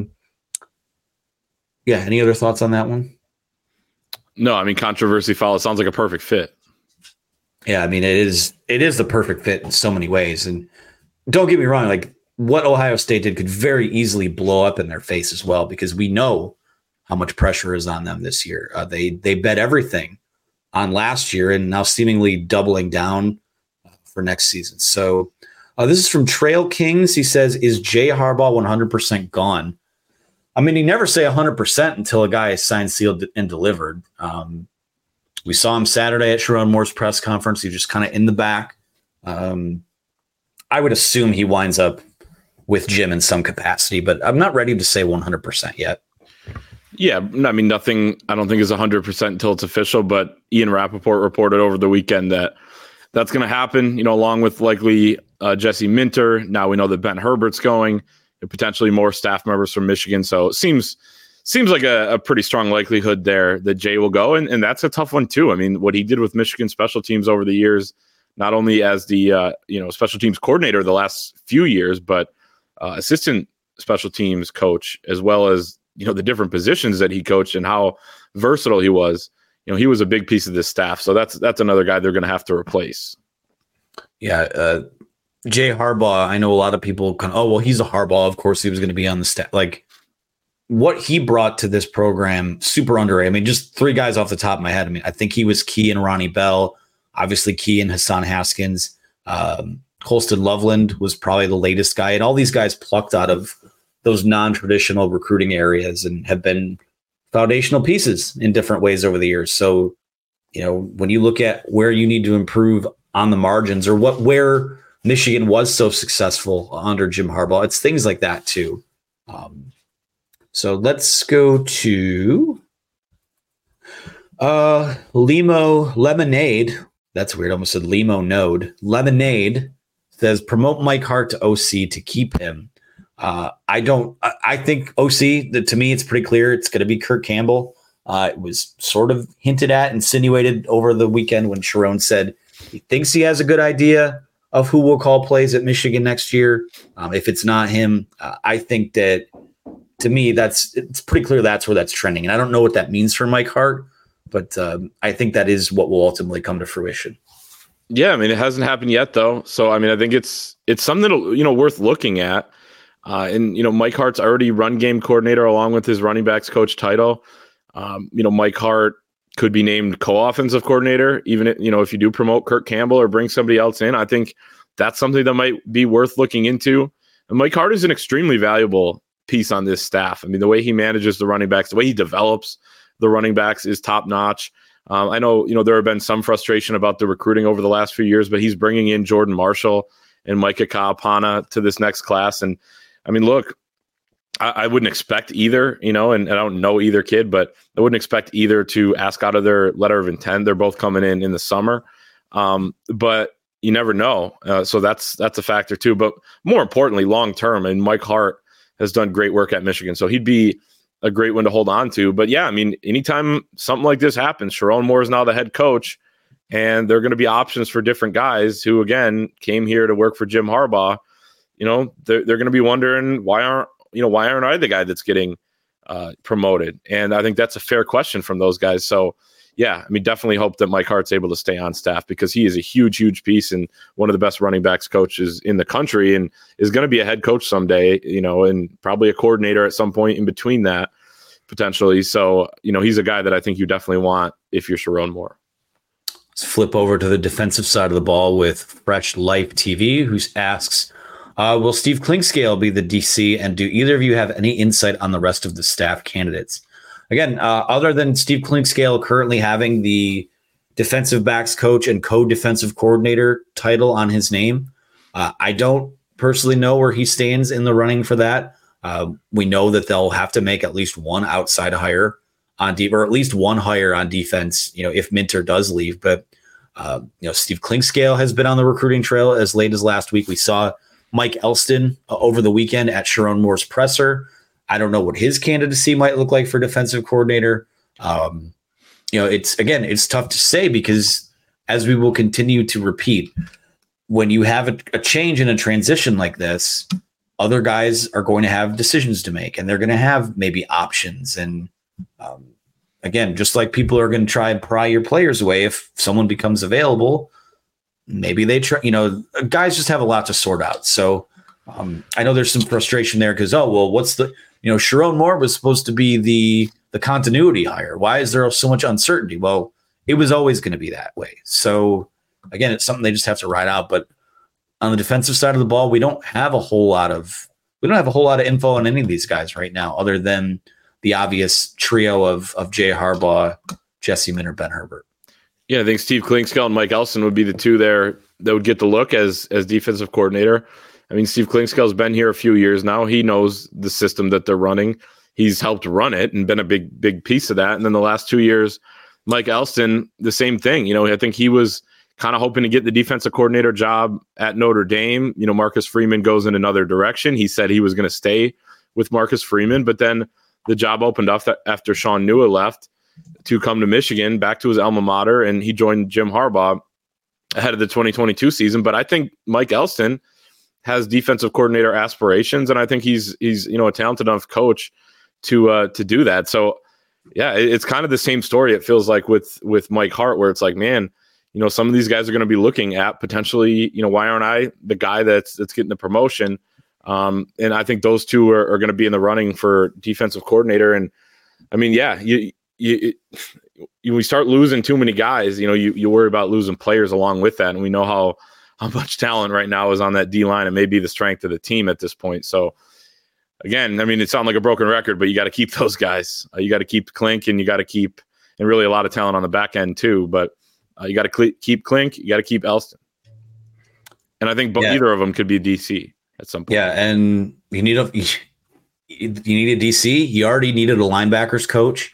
Any other thoughts on that one? No, I mean, controversy follows. Sounds like a perfect fit. Yeah, I mean, it is the perfect fit in so many ways. And don't get me wrong, like what Ohio State did could very easily blow up in their face as well, because we know how much pressure is on them this year. They bet everything on last year and now seemingly doubling down for next season. So this is from Trail Kings. He says, is Jay Harbaugh 100% gone? I mean, you never say 100% until a guy is signed, sealed, and delivered. We saw him Saturday at Sharon Moore's press conference. He just kind of in the back. I would assume he winds up with Jim in some capacity, but I'm not ready to say 100% yet. Yeah, I mean, nothing I don't think is 100% until it's official, but Ian Rappaport reported over the weekend that that's going to happen, along with likely Jesse Minter. Now we know that Ben Herbert's going, and potentially more staff members from Michigan. So it seems like a pretty strong likelihood there that Jay will go. And that's a tough one too. I mean, what he did with Michigan special teams over the years, not only as the special teams coordinator the last few years, but assistant special teams coach, as well as, the different positions that he coached and how versatile he was. He was a big piece of this staff. So that's another guy they're going to have to replace. Yeah. Jay Harbaugh, I know a lot of people he's a Harbaugh. Of course he was going to be on the staff. Like, what he brought to this program, super underrated. I mean, just 3 guys off the top of my head. I mean, I think he was key in Ronnie Bell, obviously key in Hassan Haskins. Holston Loveland was probably the latest guy. And all these guys plucked out of those non-traditional recruiting areas and have been foundational pieces in different ways over the years. So, when you look at where you need to improve on the margins or where Michigan was so successful under Jim Harbaugh, it's things like that too. So let's go to Limo Lemonade. That's weird. I almost said Limo Node. Lemonade says, promote Mike Hart to OC to keep him. I think OC, to me, it's pretty clear it's going to be Kirk Campbell. It was sort of hinted at, insinuated over the weekend when Sharon said he thinks he has a good idea of who will call plays at Michigan next year. If it's not him, I think that, to me, it's pretty clear that's where that's trending. And I don't know what that means for Mike Hart, but I think that is what will ultimately come to fruition. Yeah, I mean, it hasn't happened yet, though. So, I mean, I think it's something worth looking at. And Mike Hart's already run game coordinator along with his running backs coach title. Mike Hart could be named co-offensive coordinator, even if you do promote Kirk Campbell or bring somebody else in. I think that's something that might be worth looking into. And Mike Hart is an extremely valuable piece on this staff. I mean, the way he manages the running backs, the way he develops the running backs is top notch. I know, there have been some frustration about the recruiting over the last few years, but he's bringing in Jordan Marshall and Micah Kaapana to this next class. And I mean, look, I wouldn't expect either, and I don't know either kid, but I wouldn't expect either to ask out of their letter of intent. They're both coming in the summer. But you never know. So that's a factor too. But more importantly, long-term, and Mike Hart has done great work at Michigan. So he'd be a great one to hold on to. But yeah, I mean, anytime something like this happens, Sharon Moore is now the head coach. and they're going to be options for different guys who, again, came here to work for Jim Harbaugh. They're going to be wondering why aren't I the guy that's getting promoted? And I think that's a fair question from those guys. So, yeah, definitely hope that Mike Hart's able to stay on staff because he is a huge, huge piece and one of the best running backs coaches in the country and is going to be a head coach someday, and probably a coordinator at some point in between that potentially. So, he's a guy that I think you definitely want if you're Sharon Moore. Let's flip over to the defensive side of the ball with Fresh Life TV, who asks, will Steve Clinkscale be the DC, and do either of you have any insight on the rest of the staff candidates? Again, other than Steve Clinkscale currently having the defensive backs coach and co-defensive coordinator title on his name, I don't personally know where he stands in the running for that. We know that they'll have to make at least one outside hire on deep, or at least one hire on defense, if Minter does leave. But, Steve Clinkscale has been on the recruiting trail as late as last week. We saw Mike Elston over the weekend at Sharon Moore's presser. I don't know what his candidacy might look like for defensive coordinator. It's tough to say because, as we will continue to repeat, when you have a change and a transition like this, other guys are going to have decisions to make, and they're going to have maybe options. And again, just like people are going to try and pry your players away if someone becomes available, maybe they try. Guys just have a lot to sort out. So I know there's some frustration there because, what's the Sharon Moore was supposed to be the continuity hire. Why is there so much uncertainty? Well, it was always going to be that way. So again, it's something they just have to ride out. But on the defensive side of the ball, we don't have a whole lot of info on any of these guys right now, other than the obvious trio of Jay Harbaugh, Jesse Minter, Ben Herbert. Yeah, I think Steve Clinkscale and Mike Elston would be the two there that would get the look as defensive coordinator. Steve Clinkscale's been here a few years now. He knows the system that they're running. He's helped run it and been a big piece of that. And then the last 2 years, Mike Elston, the same thing. I think he was kind of hoping to get the defensive coordinator job at Notre Dame. Marcus Freeman goes in another direction. He said he was going to stay with Marcus Freeman, but then the job opened up after Sean Nua left to come to Michigan, back to his alma mater, and he joined Jim Harbaugh ahead of the 2022 season. But I think Mike Elston has defensive coordinator aspirations, and I think he's a talented enough coach to do that. So yeah, it's kind of the same story. It feels like with Mike Hart, where it's like, man, some of these guys are going to be looking at potentially, why aren't I the guy that's getting the promotion? And I think those two are going to be in the running for defensive coordinator. And we start losing too many guys, you worry about losing players along with that. And we know how much talent right now is on that D line and maybe the strength of the team at this point. So again, it sounds like a broken record, but you got to keep those guys. You got to keep Klink, and you got to keep, and really a lot of talent on the back end too. But you got to keep Klink, you got to keep Elston. And I think either of them could be DC at some point. Yeah, and you need a DC. You already needed a linebackers coach.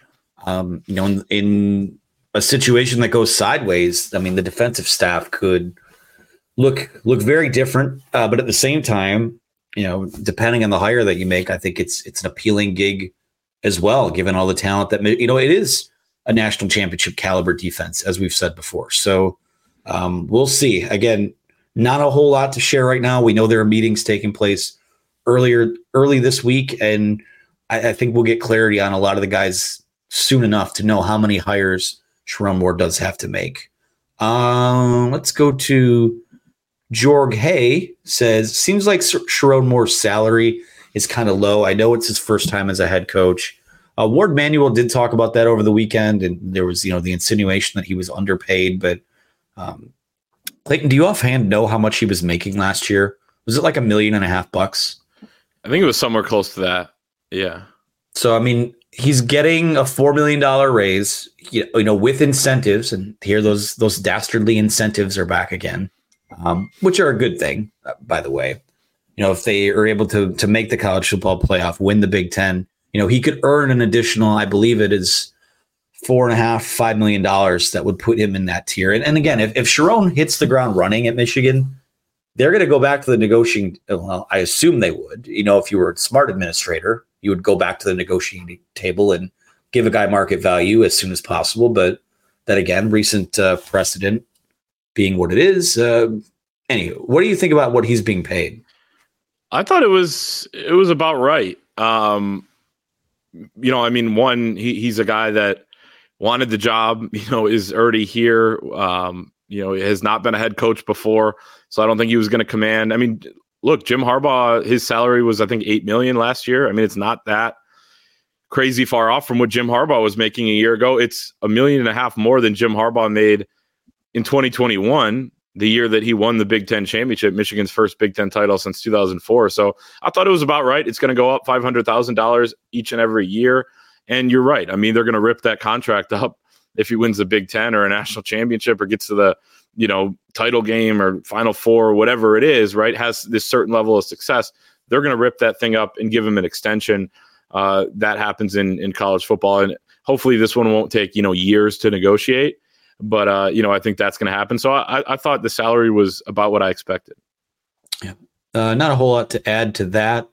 In a situation that goes sideways, the defensive staff could look very different. But at the same time, depending on the hire that you make, I think it's an appealing gig as well, given all the talent that it is a national championship caliber defense, as we've said before. So we'll see. Again, not a whole lot to share right now. We know there are meetings taking place early this week, and I think we'll get clarity on a lot of the guys soon enough to know how many hires Sharon Moore does have to make. Let's go to Jorg Hay. Says, seems like Sharon Moore's salary is kind of low. I know it's his first time as a head coach. Ward Manuel did talk about that over the weekend, and there was, the insinuation that he was underpaid. But Clayton, do you offhand know how much he was making last year? Was it like $1.5 million? I think it was somewhere close to that. Yeah. So, he's getting a $4 million raise, with incentives, and here those dastardly incentives are back again, which are a good thing, by the way. If they are able to make the college football playoff, win the Big Ten, he could earn an additional, I believe it is $4.5 million that would put him in that tier. And again, if Sharon hits the ground running at Michigan, they're going to go back to the negotiating. Well, I assume they would. If you were a smart administrator, you would go back to the negotiating table and give a guy market value as soon as possible. But that again, recent precedent being what it is. Anyway, what do you think about what he's being paid? I thought it was about right. He's a guy that wanted the job, is already here. Has not been a head coach before, so I don't think he was going to command. I mean, look, Jim Harbaugh, his salary was, I think, $8 million last year. I mean, it's not that crazy far off from what Jim Harbaugh was making a year ago. It's $1.5 million more than Jim Harbaugh made in 2021, the year that he won the Big Ten championship, Michigan's first Big Ten title since 2004. So I thought it was about right. It's going to go up $500,000 each and every year. And you're right. I mean, they're going to rip that contract up if he wins the Big Ten or a national championship or gets to the, title game or Final Four or whatever it is, right, has this certain level of success. They're going to rip that thing up and give him an extension. That happens in college football. And hopefully this one won't take, years to negotiate. But, I think that's going to happen. So I thought the salary was about what I expected. Yeah. Not a whole lot to add to that.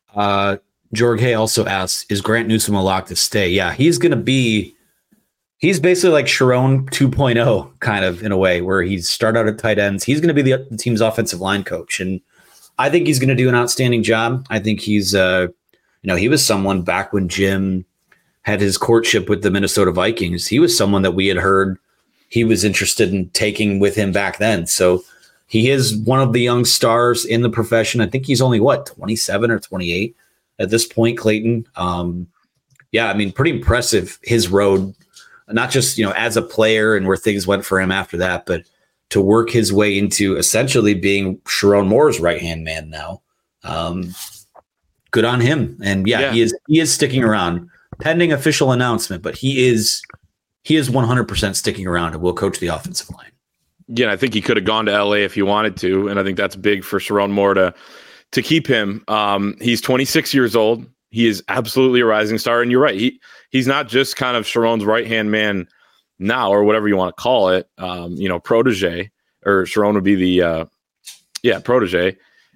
Jorge also asks, is Grant Newsome a lock to stay? Yeah, he's basically like Sharon 2.0 kind of in a way, where he's started out at tight ends. He's going to be the team's offensive line coach. And I think he's going to do an outstanding job. I think he's, he was someone back when Jim had his courtship with the Minnesota Vikings. He was someone that we had heard he was interested in taking with him back then. So he is one of the young stars in the profession. I think he's only 27 or 28 at this point, Clayton. Pretty impressive, his road, not just, as a player and where things went for him after that, but to work his way into essentially being Sharon Moore's right-hand man now. Good on him. And he is sticking around pending official announcement, but he is 100% sticking around and will coach the offensive line. Yeah, I think he could have gone to LA if he wanted to. And I think that's big for Sharon Moore to keep him. He's 26 years old. He is absolutely a rising star. And you're right. He's not just kind of Sharon's right-hand man now, or whatever you want to call it, protege, or Sharon would be the, protege.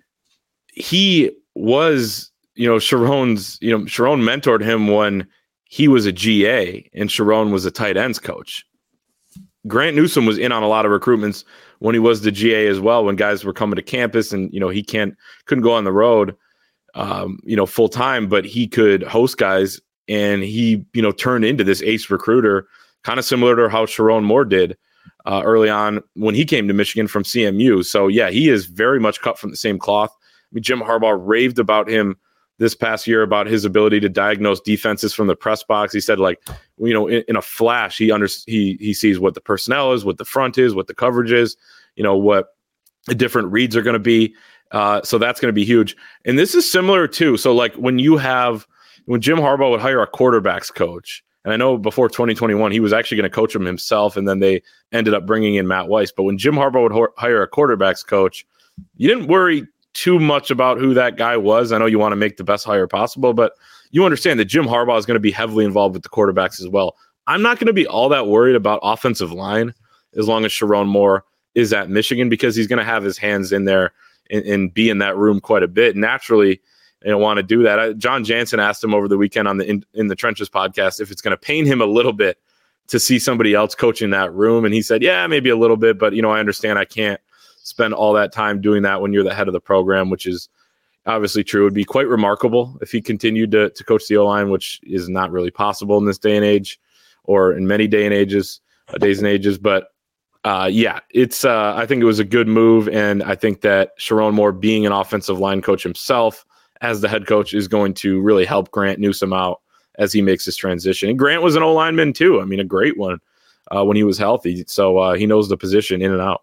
He was, Sharon's, Sharon mentored him when he was a GA and Sharon was a tight ends coach. Grant Newsome was in on a lot of recruitments when he was the GA as well, when guys were coming to campus and, he couldn't go on the road, full time, but he could host guys, and he, turned into this ace recruiter, kind of similar to how Sharon Moore did early on when he came to Michigan from CMU. So yeah, he is very much cut from the same cloth. I mean, Jim Harbaugh raved about him this past year, about his ability to diagnose defenses from the press box. He said, in a flash, he sees what the personnel is, what the front is, what the coverage is, what the different reads are going to be. So that's going to be huge. And this is similar too. So when Jim Harbaugh would hire a quarterbacks coach, and I know before 2021, he was actually going to coach him himself, and then they ended up bringing in Matt Weiss. But when Jim Harbaugh would hire a quarterbacks coach, you didn't worry too much about who that guy was. I know you want to make the best hire possible, but you understand that Jim Harbaugh is going to be heavily involved with the quarterbacks as well. I'm not going to be all that worried about offensive line as long as Sharon Moore is at Michigan, because he's going to have his hands in there and be in that room quite a bit. Naturally, they don't want to do that. John Jansen asked him over the weekend on the In the Trenches podcast if it's going to pain him a little bit to see somebody else coaching that room. And he said, yeah, maybe a little bit, but I understand I can't spend all that time doing that when you're the head of the program, which is obviously true. It would be quite remarkable if he continued to coach the O-line, which is not really possible in this day and age, or in many days and ages. But it's I think it was a good move, and I think that Sharon Moore, being an offensive line coach himself as the head coach, is going to really help Grant Newsome out as he makes his transition. And Grant was an O-lineman too. I mean, a great one when he was healthy. So he knows the position in and out.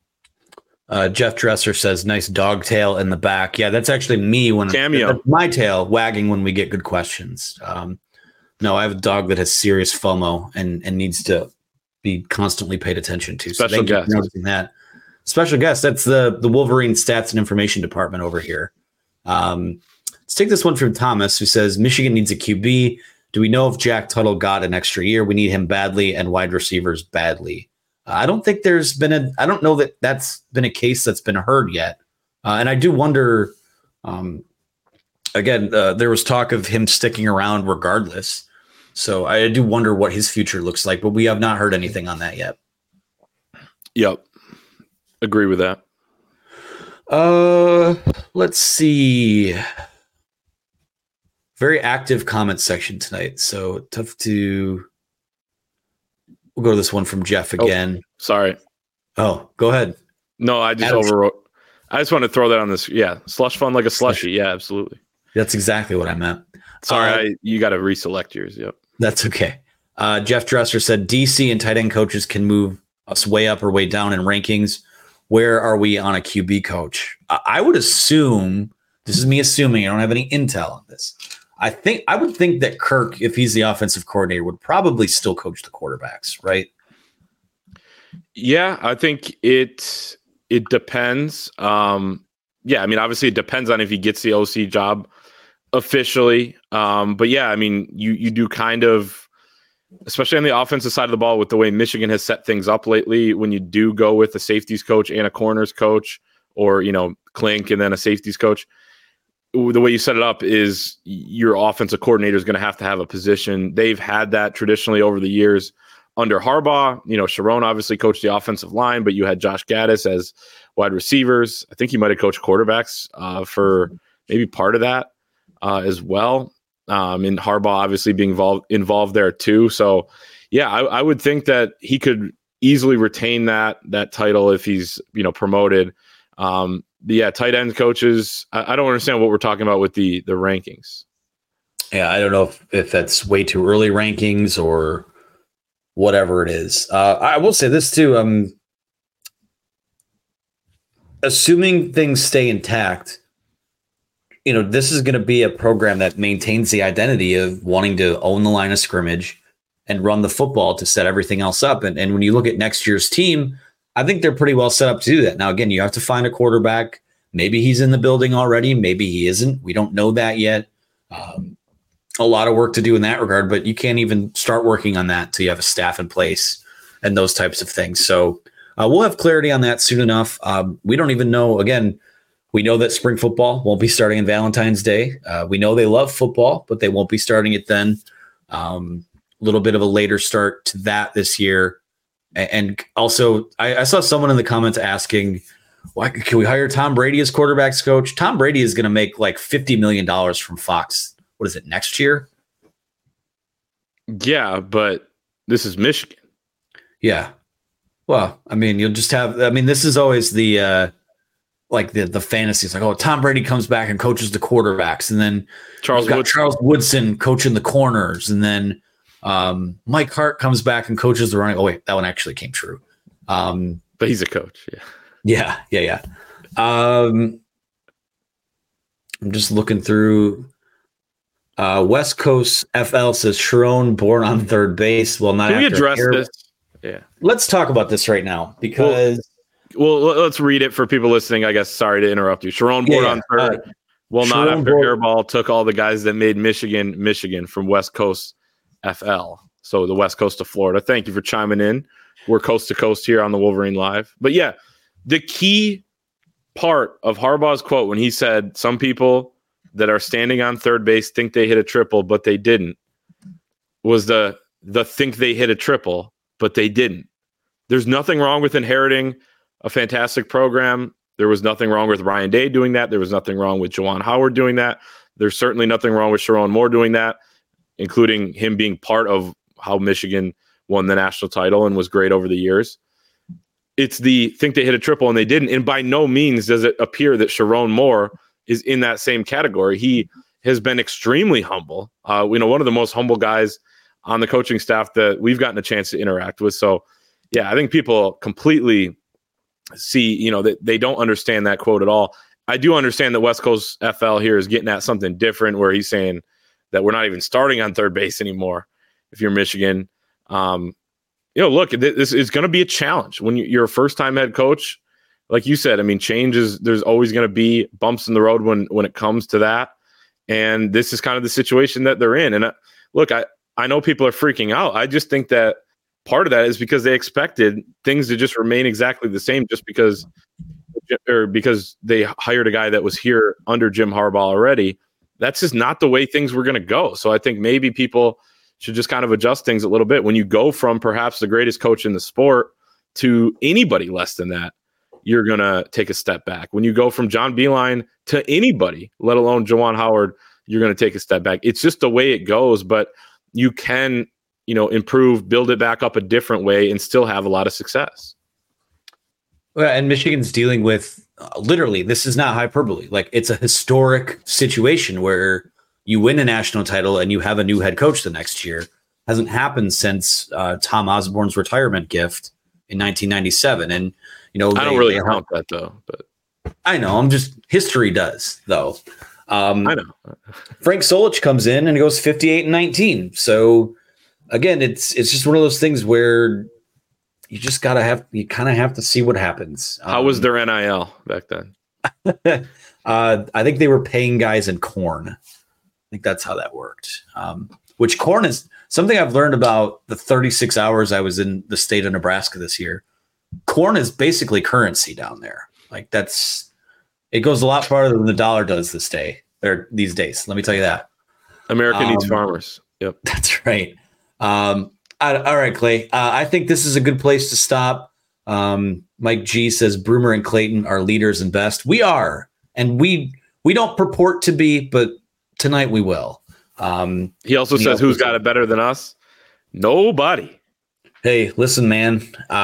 Jeff Dresser says, nice dog tail in the back. Yeah, that's actually me when Cameo. My tail wagging when we get good questions. No, I have a dog that has serious FOMO and needs to be constantly paid attention to. Special guest. You for noticing that. Special guest. That's the Wolverine Stats and Information Department over here. Let's take this one from Thomas, who says, Michigan needs a QB. Do we know if Jack Tuttle got an extra year? We need him badly, and wide receivers badly. I don't think I don't know that that's been a case that's been heard yet. And I do wonder, there was talk of him sticking around regardless. So I do wonder what his future looks like, but we have not heard anything on that yet. Yep. Agree with that. Let's see. Very active comment section tonight. So tough to. We'll go to this one from Jeff again. Sorry. Oh, go ahead. No, I just overwrote. I just want to throw that on this. Yeah. Slush fund like a slushy. Yeah, absolutely. That's exactly what I meant. Sorry, you got to reselect yours. Yep. That's okay. Jeff Dresser said DC and tight end coaches can move us way up or way down in rankings. Where are we on a QB coach? I would assume, this is me assuming, I don't have any intel on this. I would think that Kirk, if he's the offensive coordinator, would probably still coach the quarterbacks, right? Yeah, I think it depends. Yeah, I mean, obviously it depends on if he gets the OC job officially. But yeah, I mean, you do kind of, especially on the offensive side of the ball with the way Michigan has set things up lately, when you do go with a safeties coach and a corners coach, or, Clink and then a safeties coach, the way you set it up is your offensive coordinator is going to have a position. They've had that traditionally over the years under Harbaugh. Sharon obviously coached the offensive line, but you had Josh Gaddis as wide receivers. I think he might have coached quarterbacks for maybe part of that as well. And Harbaugh obviously being involved there too. So yeah, I would think that he could easily retain that title if he's, promoted. Yeah, tight end coaches, I don't understand what we're talking about with the rankings. Yeah, I don't know if that's way too early rankings or whatever it is. I will say this too. Assuming things stay intact, this is going to be a program that maintains the identity of wanting to own the line of scrimmage and run the football to set everything else up. And when you look at next year's team, I think they're pretty well set up to do that. Now, again, you have to find a quarterback. Maybe he's in the building already. Maybe he isn't. We don't know that yet. A lot of work to do in that regard, but you can't even start working on that until you have a staff in place and those types of things. So we'll have clarity on that soon enough. We don't even know. Again, we know that spring football won't be starting on Valentine's Day. We know they love football, but they won't be starting it then. A little bit of a later start to that this year. And also, I saw someone in the comments asking, why can we hire Tom Brady as quarterback's coach? Tom Brady is going to make like $50 million from Fox. What is it, next year? Yeah, but this is Michigan. Yeah. Well, I mean, you'll just have, this is always the fantasy. It's like, oh, Tom Brady comes back and coaches the quarterbacks. And then Charles Woodson coaching the corners. And then Mike Hart comes back and coaches the running. Oh, wait, that one actually came true. But he's a coach. Yeah. I'm just looking through. West Coast FL says Sharon born on third base. Well, not. Can we address this? Yeah. Let's talk about this right now because. Well, let's read it for people listening. I guess. Sorry to interrupt you. Sharon born on third. Not after Hairball took all the guys that made Michigan from West Coast FL. So the West Coast of Florida. Thank you for chiming in. We're coast to coast here on the Wolverine Live. But yeah, the key part of Harbaugh's quote when he said some people that are standing on third base think they hit a triple, but they didn't, was the think they hit a triple, but they didn't. There's nothing wrong with inheriting a fantastic program. There was nothing wrong with Ryan Day doing that. There was nothing wrong with Juwan Howard doing that. There's certainly nothing wrong with Sharon Moore doing that, including him being part of how Michigan won the national title and was great over the years. It's the think they hit a triple and they didn't. And by no means does it appear that Sharon Moore is in that same category. He has been extremely humble. One of the most humble guys on the coaching staff that we've gotten a chance to interact with. So yeah, I think people completely see, that they don't understand that quote at all. I do understand that West Coast FL here is getting at something different where he's saying that we're not even starting on third base anymore. If you're Michigan, look, this is going to be a challenge when you're a first-time head coach. Like you said, there's always going to be bumps in the road when it comes to that. And this is kind of the situation that they're in. And look, I know people are freaking out. I just think that part of that is because they expected things to just remain exactly the same just because they hired a guy that was here under Jim Harbaugh already. That's just not the way things were going to go. So I think maybe people should just kind of adjust things a little bit. When you go from perhaps the greatest coach in the sport to anybody less than that, you're going to take a step back. When you go from John Beilein to anybody, let alone Juwan Howard, you're going to take a step back. It's just the way it goes, but you can, improve, build it back up a different way and still have a lot of success. Well, and Michigan's dealing with literally, this is not hyperbole. Like, it's a historic situation where you win a national title and you have a new head coach the next year. Hasn't happened since Tom Osborne's retirement gift in 1997. And, I don't really count that though, but I know history does though. I know Frank Solich comes in and goes 58-19. So again, it's just one of those things where you just kind of have to see what happens. How was their NIL back then? I think they were paying guys in corn. I think that's how that worked. Which corn is something I've learned about the 36 hours I was in the state of Nebraska this year. Corn is basically currency down there. Like, it goes a lot farther than the dollar does these days. Let me tell you that. America needs farmers. Yep. That's right. All right, Clay. I think this is a good place to stop. Mike G says Broomer and Clayton are leaders and best. We are, and we don't purport to be, but tonight we will. He also says, who's got it better than us? Nobody. Hey, listen, man.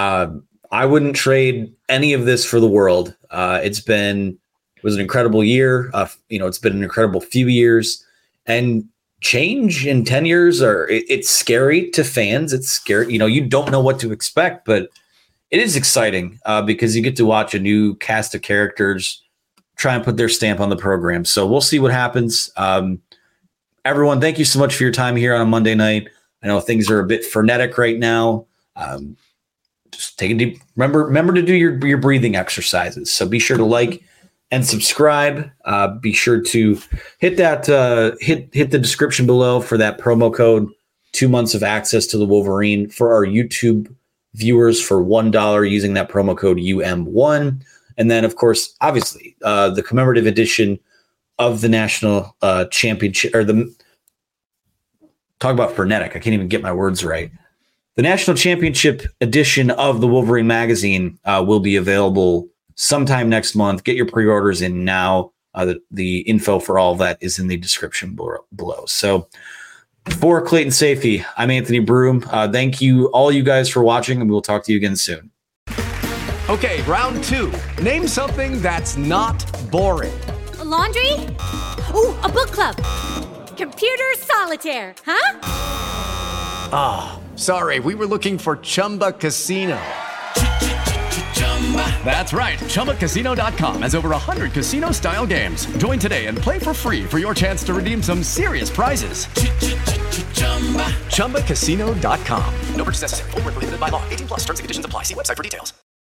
I wouldn't trade any of this for the world. It was an incredible year. It's been an incredible few years, and change in 10 years it's scary to fans. It's scary. You don't know what to expect, but it is exciting because you get to watch a new cast of characters try and put their stamp on the program. So we'll see what happens. Everyone, thank you so much for your time here on a Monday night. I know things are a bit frenetic right now. Just take a deep, remember to do your breathing exercises. So be sure to like and subscribe. Be sure to hit that hit the description below for that promo code. 2 months of access to the Wolverine for our YouTube viewers for $1 using that promo code UM1. And then, of course, obviously, the commemorative edition of the national championship, or talk about frenetic. I can't even get my words right. The national championship edition of the Wolverine magazine will be available sometime next month. Get your pre-orders in now. The info for all of that is in the description below. So for Clayton Sayfie, I'm Anthony Broom. Thank you, all you guys, for watching, and we'll talk to you again soon. Okay, round 2. Name something that's not boring. A laundry? Ooh, a book club. Computer solitaire, huh? Ah, oh, sorry, we were looking for Chumba Casino. That's right, ChumbaCasino.com has over 100 casino-style games. Join today and play for free for your chance to redeem some serious prizes. ChumbaCasino.com. No purchase necessary. Void where prohibited by law. 18+ terms and conditions apply. See website for details.